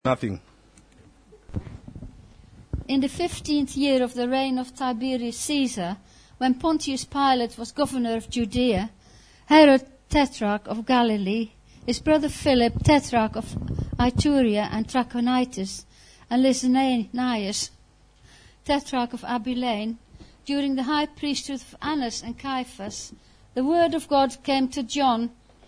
Nothing. In the 15th year of the reign of Tiberius Caesar, when Pontius Pilate was governor of Judea, Herod Tetrarch of Galilee, his brother Philip Tetrarch of Iturea and Trachonitis, and Lysanias Tetrarch of Abilene, during the high priesthood of Annas and Caiaphas, the word of God came to John,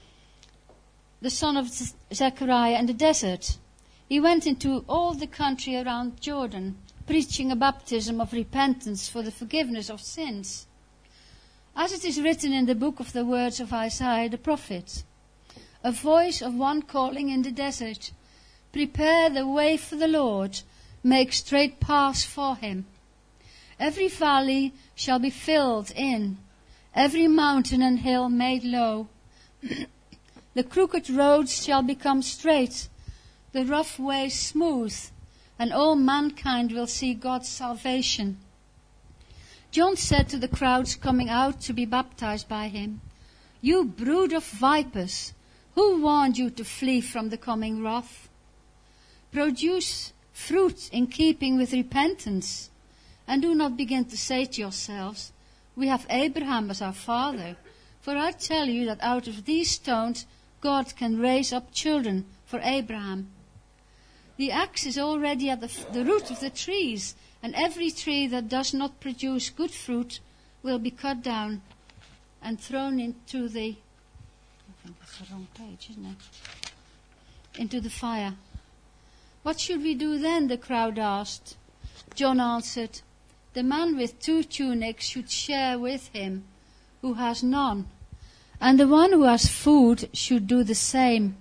the son of Zechariah, in the desert. He went into all the country around Jordan, preaching a baptism of repentance for the forgiveness of sins. As it is written in the book of the words of Isaiah the prophet, a voice of one calling in the desert, prepare the way for the Lord, make straight paths for him. Every valley shall be filled in, every mountain and hill made low. The crooked roads shall become straight, the rough ways smooth, and all mankind will see God's salvation. John said to the crowds coming out to be baptized by him, "You brood of vipers, who warned you to flee from the coming wrath? Produce fruit in keeping with repentance, and do not begin to say to yourselves, 'We have Abraham as our father,' for I tell you that out of these stones God can raise up children for Abraham. The axe is already at the root of the trees, and every tree that does not produce good fruit will be cut down and thrown into the..." I think that's the wrong page, isn't it? "Into the fire." "What should we do then?" the crowd asked. John answered, "The man with 2 tunics should share with him who has none, and the one who has food should do the same."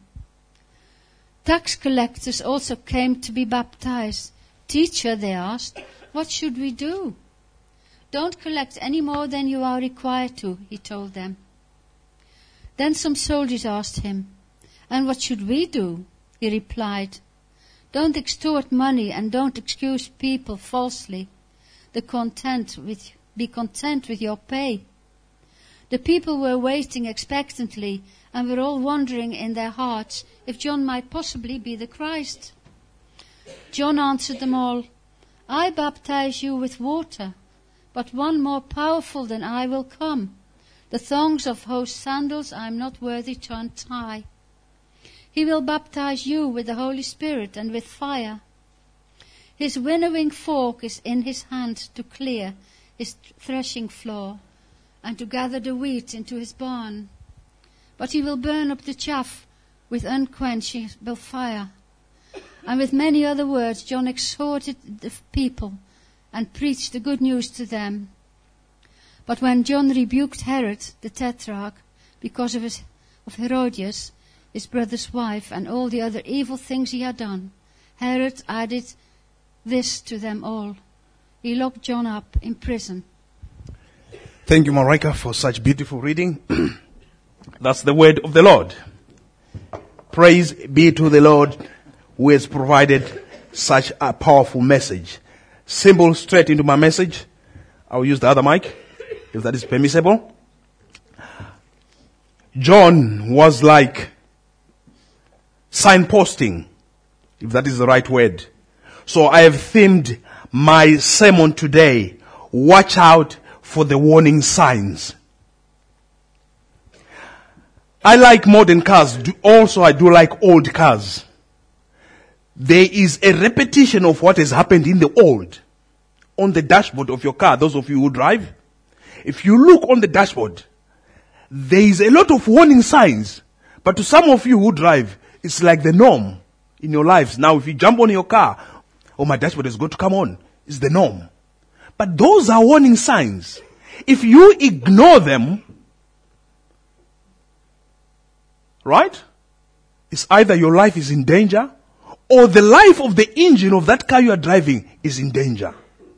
Tax collectors also came to be baptized. "Teacher," they asked, "what should we do?" "Don't collect any more than you are required to," he told them. Then some soldiers asked him, "And what should we do?" He replied, "Don't extort money and don't accuse people falsely. Be content with your pay." The people were waiting expectantly and were all wondering in their hearts if John might possibly be the Christ. John answered them all, "I baptize you with water, but one more powerful than I will come. The thongs of whose sandals I am not worthy to untie. He will baptize you with the Holy Spirit and with fire. His winnowing fork is in his hand to clear his threshing floor and to gather the wheat into his barn. But he will burn up the chaff with unquenchable fire." And with many other words, John exhorted the people and preached the good news to them. But when John rebuked Herod the Tetrarch because of Herodias, his brother's wife, and all the other evil things he had done, Herod added this to them all: he locked John up in prison. Thank you, Marika, for such beautiful reading. That's the word of the Lord. Praise be to the Lord who has provided such a powerful message. Simple, straight into my message. I'll use the other mic, if that is permissible. John was like signposting, if that is the right word. So I have themed my sermon today, "Watch out for the warning signs." I like modern cars. I do like old cars. There is a repetition of what has happened in the old on the dashboard of your car. Those of you who drive, if you look on the dashboard, there is a lot of warning signs. But to some of you who drive, it's like the norm in your lives. Now, if you jump on your car, "Oh, my dashboard is going to come on." It's the norm. But those are warning signs. If you ignore them, right, it's either your life is in danger or the life of the engine of that car you are driving is in danger.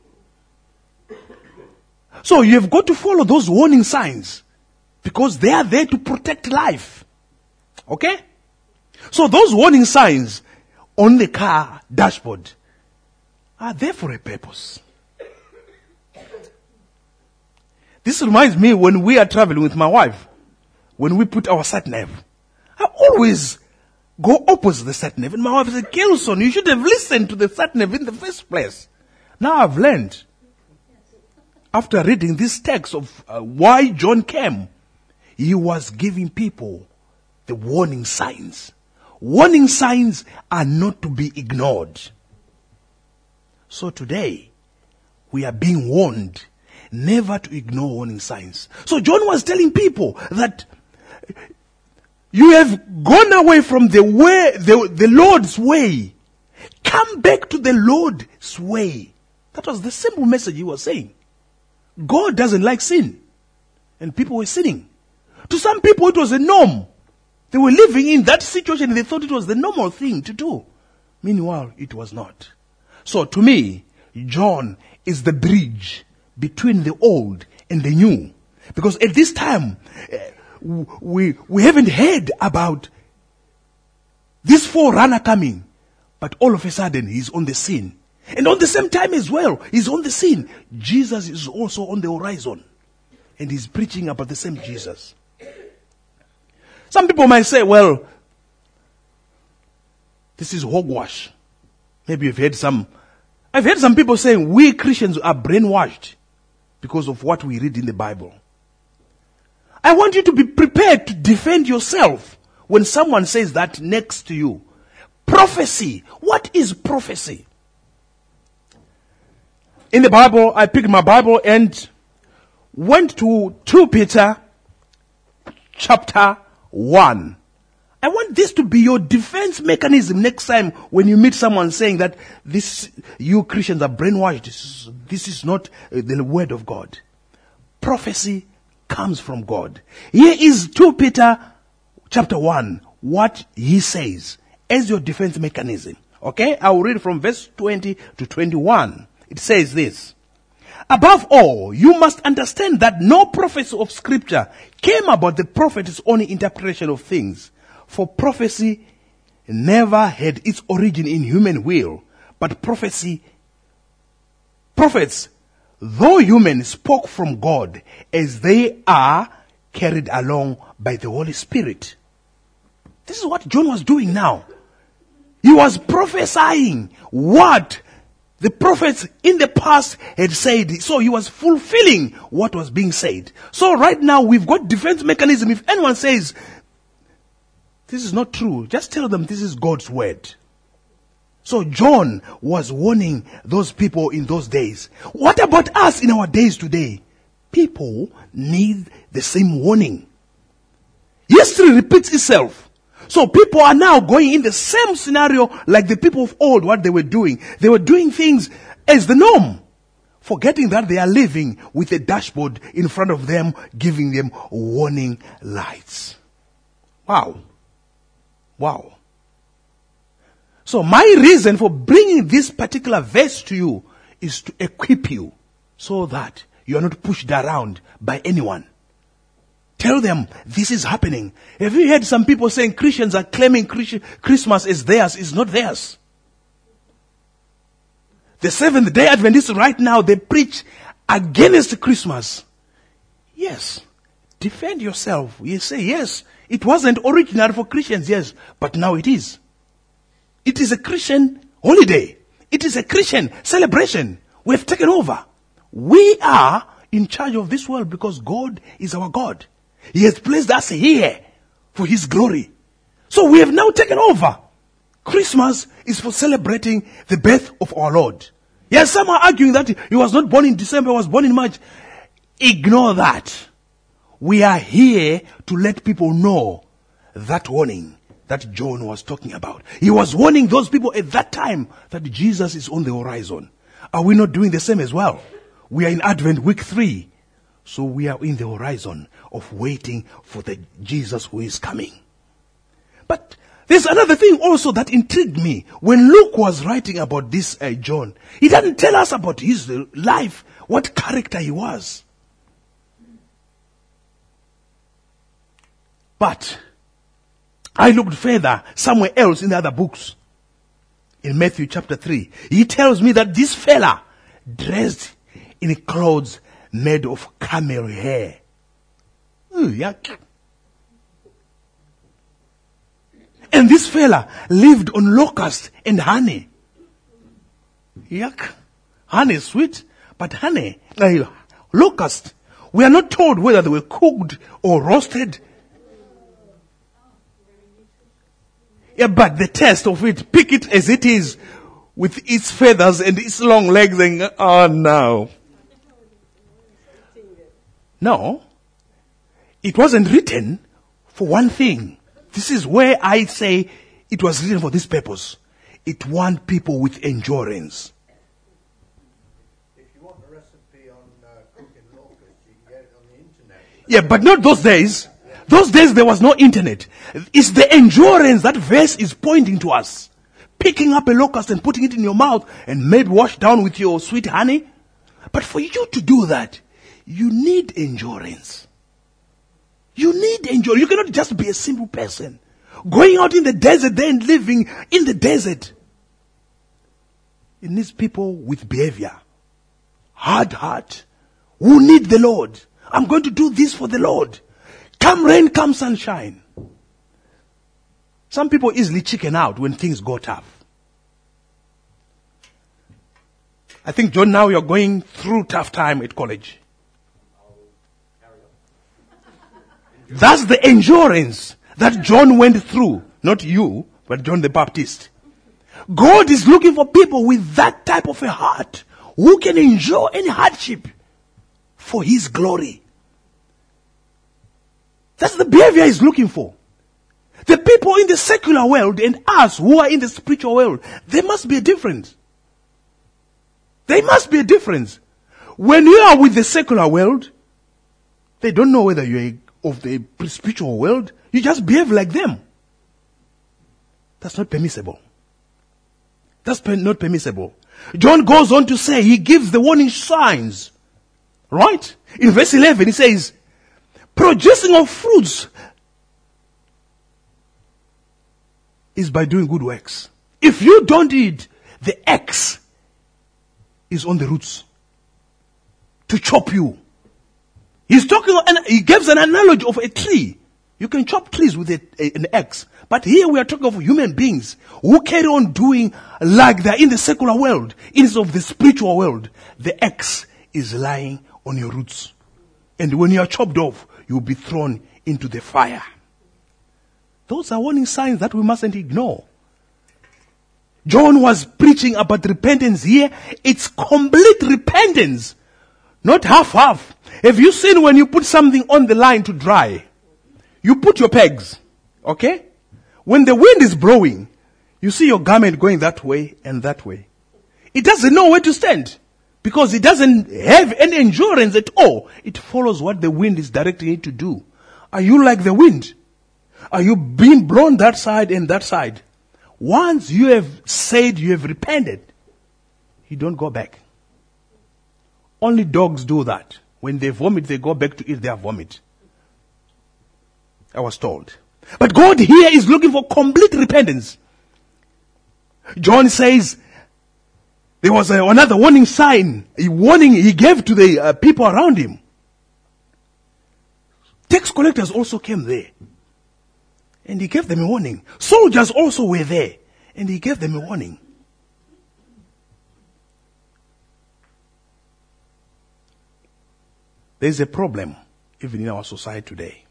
So you have got to follow those warning signs because they are there to protect life. Okay? So those warning signs on the car dashboard are there for a purpose. This reminds me when we are traveling with my wife, when we put our sat nav, I always go opposite the sat-nav. And my wife said, Kelson, you should have listened to the sat-nav in the first place. Now I've learned, after reading this text of why John came, he was giving people the warning signs. Warning signs are not to be ignored. So today, we are being warned never to ignore warning signs. So John was telling people that you have gone away from the way, the Lord's way. Come back to the Lord's way. That was the simple message he was saying. God doesn't like sin. And people were sinning. To some people it was a norm. They were living in that situation and they thought it was the normal thing to do. Meanwhile, it was not. So to me, John is the bridge between the old and the new. Because at this time, we haven't heard about this forerunner coming. But all of a sudden, he's on the scene. And on the same time as well, he's on the scene. Jesus is also on the horizon. And he's preaching about the same Jesus. Some people might say, well, this is hogwash. Maybe I've heard some people saying we Christians are brainwashed because of what we read in the Bible. I want you to be prepared to defend yourself when someone says that next to you. Prophecy. What is prophecy? In the Bible, I picked my Bible and went to 2 Peter chapter 1. I want this to be your defense mechanism next time when you meet someone saying that you Christians are brainwashed. This is not the word of God. Prophecy comes from God. Here is 2 Peter chapter 1, what he says as your defense mechanism. Okay, I will read from verse 20 to 21. It says this. Above all, you must understand that no prophecy of Scripture came about the prophet's own interpretation of things. For prophecy never had its origin in human will, but prophets, though human, spoke from God as they are carried along by the Holy Spirit. This is what John was doing now. He was prophesying what the prophets in the past had said. So he was fulfilling what was being said. So right now we've got defense mechanism. If anyone says, this is not true, just tell them this is God's word. So John was warning those people in those days. What about us in our days today? People need the same warning. History repeats itself. So people are now going in the same scenario like the people of old, what they were doing. They were doing things as the norm, forgetting that they are living with a dashboard in front of them, giving them warning lights. Wow. Wow. So my reason for bringing this particular verse to you is to equip you so that you are not pushed around by anyone. Tell them this is happening. Have you heard some people saying Christians are claiming Christmas is theirs? It's not theirs. The Seventh-day Adventists right now, they preach against Christmas. Yes. Defend yourself. You say, yes, it wasn't original for Christians, yes, but now it is. It is a Christian holiday. It is a Christian celebration. We have taken over. We are in charge of this world because God is our God. He has placed us here for His glory. So we have now taken over. Christmas is for celebrating the birth of our Lord. Yes, some are arguing that He was not born in December, He was born in March. Ignore that. We are here to let people know that warning that John was talking about. He was warning those people at that time that Jesus is on the horizon. Are we not doing the same as well? We are in Advent week 3. So we are in the horizon of waiting for the Jesus who is coming. But there's another thing also that intrigued me. When Luke was writing about this John, he didn't tell us about his life, what character he was. But I looked further somewhere else in the other books. In Matthew chapter 3, he tells me that this fella dressed in clothes made of camel hair. Yuck. And this fella lived on locust and honey. Yuck. Honey is sweet, but honey, locust. We are not told whether they were cooked or roasted. Yeah, but the taste of it, pick it as it is, with its feathers and its long legs, and oh no. No. It wasn't written for one thing. This is where I say it was written for this purpose. It wants people with endurance. If you want a recipe on cooking locusts, you can get it on the internet. Yeah, but not those days. Those days there was no internet. It's the endurance that verse is pointing to us. Picking up a locust and putting it in your mouth and maybe wash down with your sweet honey. But for you to do that, you need endurance. You need endurance. You cannot just be a simple person. Going out in the desert there and living in the desert. It needs people with behavior. Hard heart. Who need the Lord. I'm going to do this for the Lord. Come rain, come sunshine. Some people easily chicken out when things go tough. I think, John, now you're going through tough time at college. That's the endurance that John went through. Not you, but John the Baptist. God is looking for people with that type of a heart who can endure any hardship for His glory. That's the behavior He's looking for. The people in the secular world and us who are in the spiritual world, there must be a difference. There must be a difference. When you are with the secular world, they don't know whether you're of the spiritual world. You just behave like them. That's not permissible. That's not permissible. John goes on to say, he gives the warning signs. Right? In verse 11, he says, producing of fruits is by doing good works. If you don't eat, the axe is on the roots to chop you. He's talking, and he gives an analogy of a tree. You can chop trees with an axe. But here we are talking of human beings who carry on doing like they're in the secular world instead of the spiritual world. The axe is lying on your roots. And when you are chopped off, you'll be thrown into the fire. Those are warning signs that we mustn't ignore. John was preaching about repentance here. It's complete repentance. Not half-half. Have you seen when you put something on the line to dry? You put your pegs. Okay? When the wind is blowing, you see your garment going that way and that way. It doesn't know where to stand. Because it doesn't have any endurance at all. It follows what the wind is directing it to do. Are you like the wind? Are you being blown that side and that side? Once you have said you have repented, you don't go back. Only dogs do that. When they vomit, they go back to eat their vomit. I was told. But God here is looking for complete repentance. John says, there was another warning sign, a warning he gave to the people around him. Tax collectors also came there. And he gave them a warning. Soldiers also were there. And he gave them a warning. There's a problem even in our society today.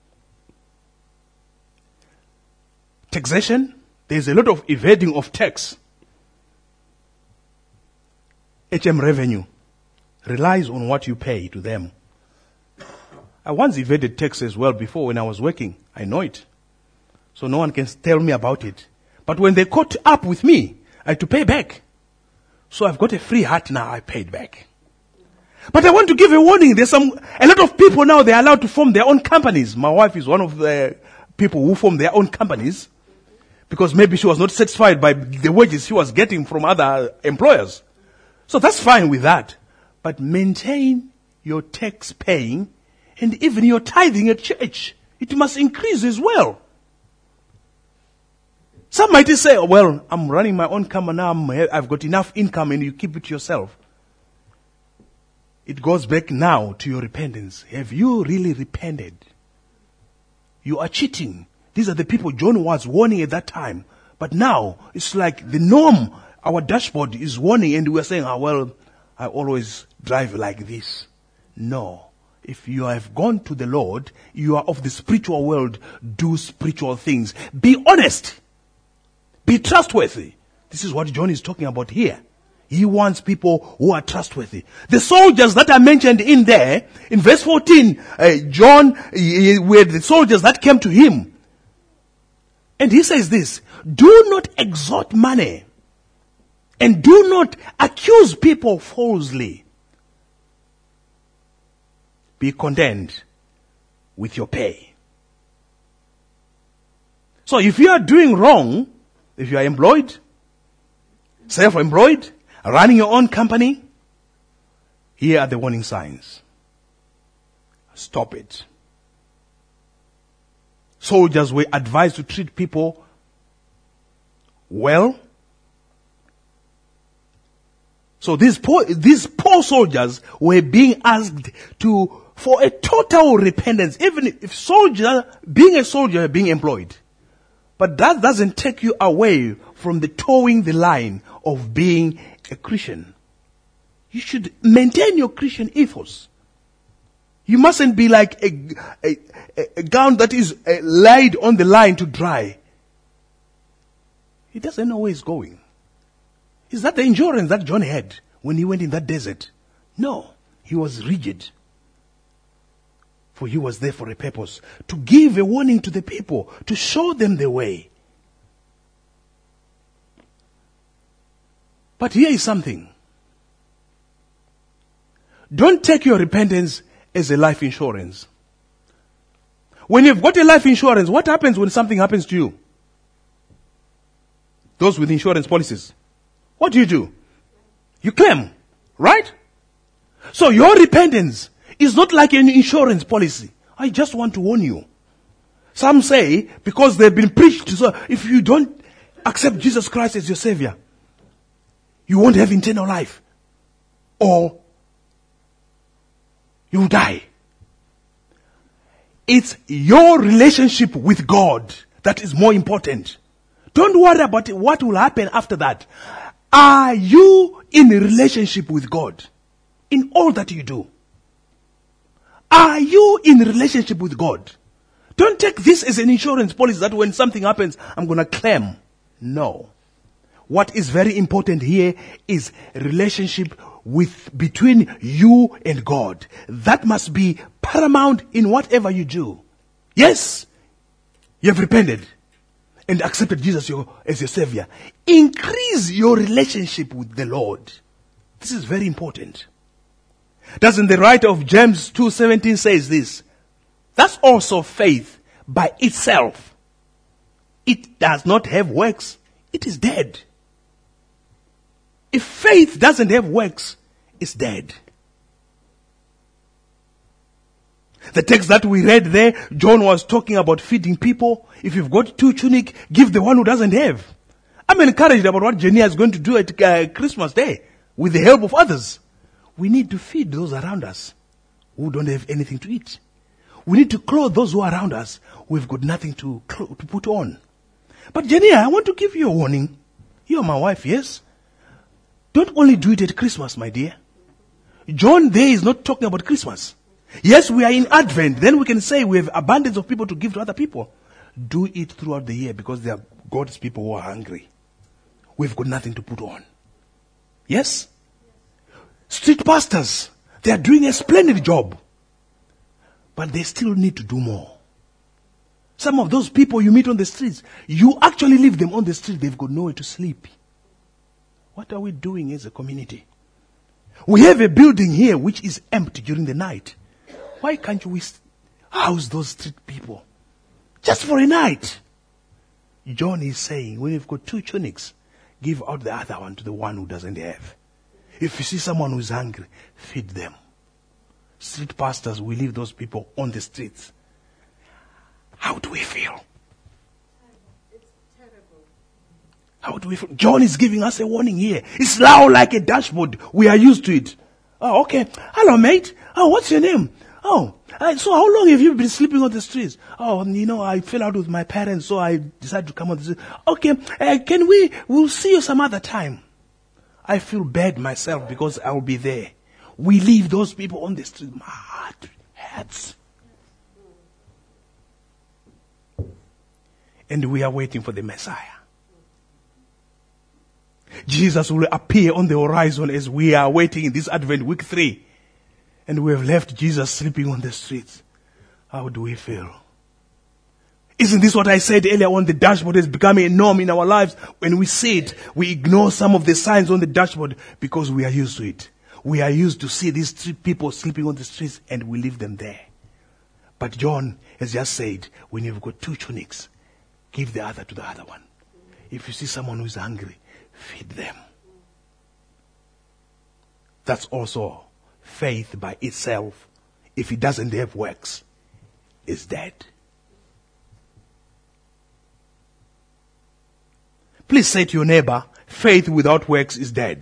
Taxation, there's a lot of evading of tax. HM revenue relies on what you pay to them. I once evaded tax as well before when I was working. I know it. So no one can tell me about it. But when they caught up with me, I had to pay back. So I've got a free heart now, I paid back. But I want to give a warning. There's a lot of people now, they're allowed to form their own companies. My wife is one of the people who form their own companies. Because maybe she was not satisfied by the wages she was getting from other employers. So that's fine with that. But maintain your tax paying and even your tithing at church. It must increase as well. Some might say, oh, well, I'm running my own company now, I've got enough income and you keep it yourself. It goes back now to your repentance. Have you really repented? You are cheating. These are the people John was warning at that time. But now, it's like the norm. Our dashboard is warning and we're saying, I always drive like this. No. If you have gone to the Lord, you are of the spiritual world, do spiritual things. Be honest. Be trustworthy. This is what John is talking about here. He wants people who are trustworthy. The soldiers that are mentioned in there, in verse 14, John, were the soldiers that came to him. And he says this, do not extort money and do not accuse people falsely. Be content with your pay. So if you are doing wrong, if you are employed, self-employed, running your own company, here are the warning signs. Stop it. Soldiers were advised to treat people well. So these poor soldiers were being asked for a total repentance, even if being a soldier, being employed. But that doesn't take you away from the towing the line of being a Christian. You should maintain your Christian ethos. You mustn't be like a gown that is laid on the line to dry. He doesn't know where he's going. Is that the endurance that John had when he went in that desert? No, he was rigid. For he was there for a purpose. To give a warning to the people. To show them the way. But here is something. Don't take your repentance as a life insurance. When you've got a life insurance, what happens when something happens to you? Those with insurance policies. What do? You claim, right? So your repentance is not like an insurance policy. I just want to warn you. Some say, because they've been preached, so if you don't accept Jesus Christ as your Savior, you won't have eternal life. Or you'll die. It's your relationship with God that is more important. Don't worry about what will happen after that. Are you in a relationship with God in all that you do? Are you in a relationship with God? Don't take this as an insurance policy that when something happens, I'm going to claim. No. What is very important here is relationship between you and God. That must be paramount in whatever you do. Yes, you have repented and accepted Jesus as your Savior. Increase your relationship with the Lord. This is very important. Doesn't the writer of James 2:17 says this? That's also faith by itself. It does not have works. It is dead. If faith doesn't have works, it's dead. The text that we read there, John was talking about feeding people. If you've got 2 tunics, give the one who doesn't have. I'm encouraged about what Jenny is going to do at Christmas Day with the help of others. We need to feed those around us who don't have anything to eat. We need to clothe those who are around us who have got nothing to put on. But Jenny, I want to give you a warning. You're my wife, yes? Don't only do it at Christmas, my dear. John there is not talking about Christmas. Yes, we are in Advent. Then we can say we have abundance of people to give to other people. Do it throughout the year because they are God's people who are hungry. We've got nothing to put on. Yes? Street pastors, they are doing a splendid job. But they still need to do more. Some of those people you meet on the streets, you actually leave them on the street. They've got nowhere to sleep. What are we doing as a community? We have a building here which is empty during the night. Why can't we house those street people? Just for a night. John is saying, when you've got 2 tunics, give out the other one to the one who doesn't have. If you see someone who's hungry, feed them. Street pastors, we leave those people on the streets. How do we feel? It's terrible. How do we feel? John is giving us a warning here. It's loud like a dashboard. We are used to it. Oh, okay. Hello, mate. Oh, what's your name? Oh, So how long have you been sleeping on the streets? Oh, I fell out with my parents, so I decided to come on the street. Okay, we'll see you some other time. I feel bad myself because I'll be there. We leave those people on the street. My heart hurts. And we are waiting for the Messiah. Jesus will appear on the horizon as we are waiting in this Advent week 3. And we have left Jesus sleeping on the streets. How do we feel? Isn't this what I said earlier on? The dashboard is becoming a norm in our lives. When we see it, we ignore some of the signs on the dashboard because we are used to it. We are used to see these three people sleeping on the streets and we leave them there. But John has just said, when you've got 2 tunics, give the other to the other one. If you see someone who is hungry, feed them. That's also faith by itself. If it doesn't have works, is dead. Please say to your neighbor, faith without works is dead.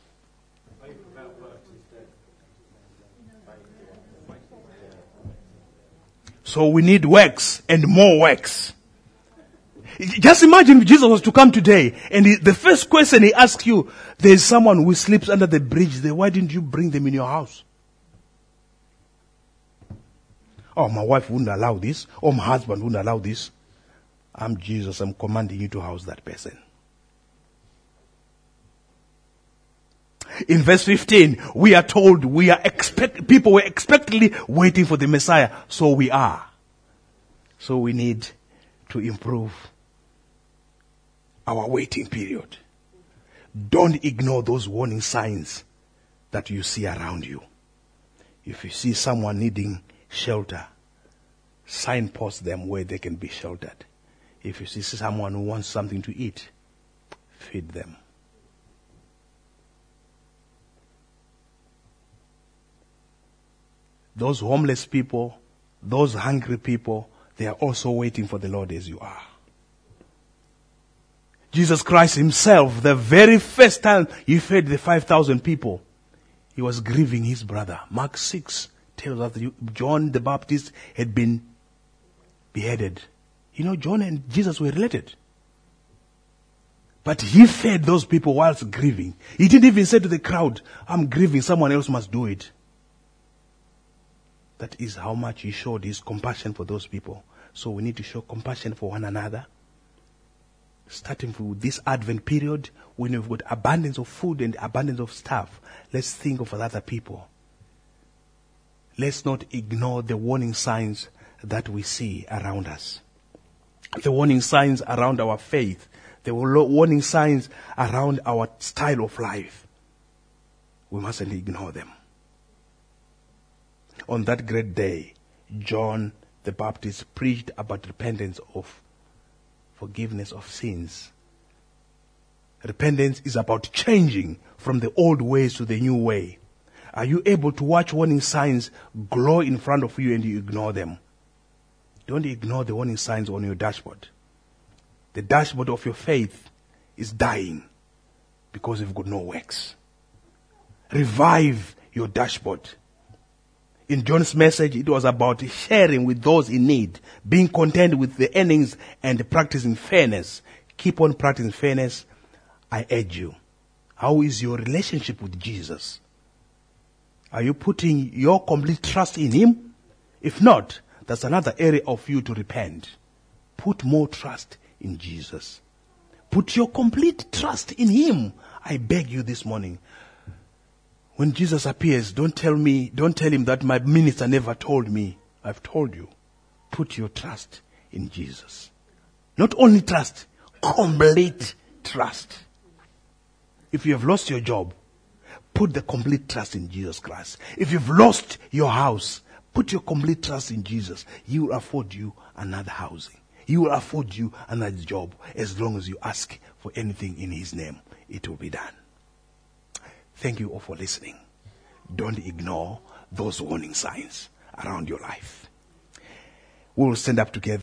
So we need works and more works. Just imagine if Jesus was to come today and the first question he asks you, there's someone who sleeps under the bridge there. Why didn't you bring them in your house? Oh, my wife wouldn't allow this. Or my husband wouldn't allow this. I'm Jesus. I'm commanding you to house that person. In verse 15, we are told people were expectantly waiting for the Messiah. So we are. So we need to improve our waiting period. Don't ignore those warning signs that you see around you. If you see someone needing shelter, signpost them where they can be sheltered. If you see someone who wants something to eat, feed them. Those homeless people, those hungry people, they are also waiting for the Lord as you are. Jesus Christ himself, the very first time he fed the 5,000 people, he was grieving his brother. Mark 6 tells us that John the Baptist had been beheaded. John and Jesus were related. But he fed those people whilst grieving. He didn't even say to the crowd, I'm grieving, someone else must do it. That is how much he showed his compassion for those people. So we need to show compassion for one another. Starting with this Advent period, when we've got abundance of food and abundance of stuff, let's think of other people. Let's not ignore the warning signs that we see around us. The warning signs around our faith. The warning signs around our style of life. We mustn't ignore them. On that great day, John the Baptist preached about repentance of forgiveness of sins. Repentance is about changing from the old ways to the new way. Are you able to watch warning signs glow in front of you and you ignore them? Don't ignore the warning signs on your dashboard. The dashboard of your faith is dying because you've got no works. Revive your dashboard. In John's message, it was about sharing with those in need, being content with the earnings and practicing fairness. Keep on practicing fairness, I urge you. How is your relationship with Jesus? Are you putting your complete trust in him? If not, that's another area of you to repent. Put more trust in Jesus. Put your complete trust in him. I beg you this morning. When Jesus appears, don't tell him that my minister never told me. I've told you. Put your trust in Jesus. Not only trust, complete trust. If you have lost your job, put the complete trust in Jesus Christ. If you've lost your house, put your complete trust in Jesus. He will afford you another housing. He will afford you another job as long as you ask for anything in his name. It will be done. Thank you all for listening. Don't ignore those warning signs around your life. We will stand up together.